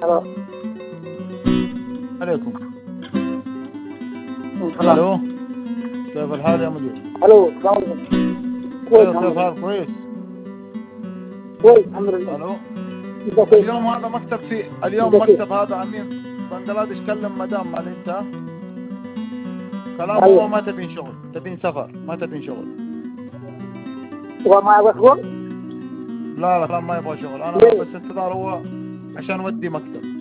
الو عليكم. الو كيف الحال يا مدير؟ الو السلام عليكم. كويس كيف الحال؟ كويس. كويس الحمد لله. الو انت كويس؟ اليوم هذا مكتب اليوم مكتب هذا عميل بنجلاديش كلم مدام مال انت كلام أيوة. هو ما تبين شغل، تبين سفر، ما تبين شغل. هو ما يبغى شغل؟ لا لا ما يبغى شغل، انا ليه؟ بس انتظار هو عشان ودي مكتب.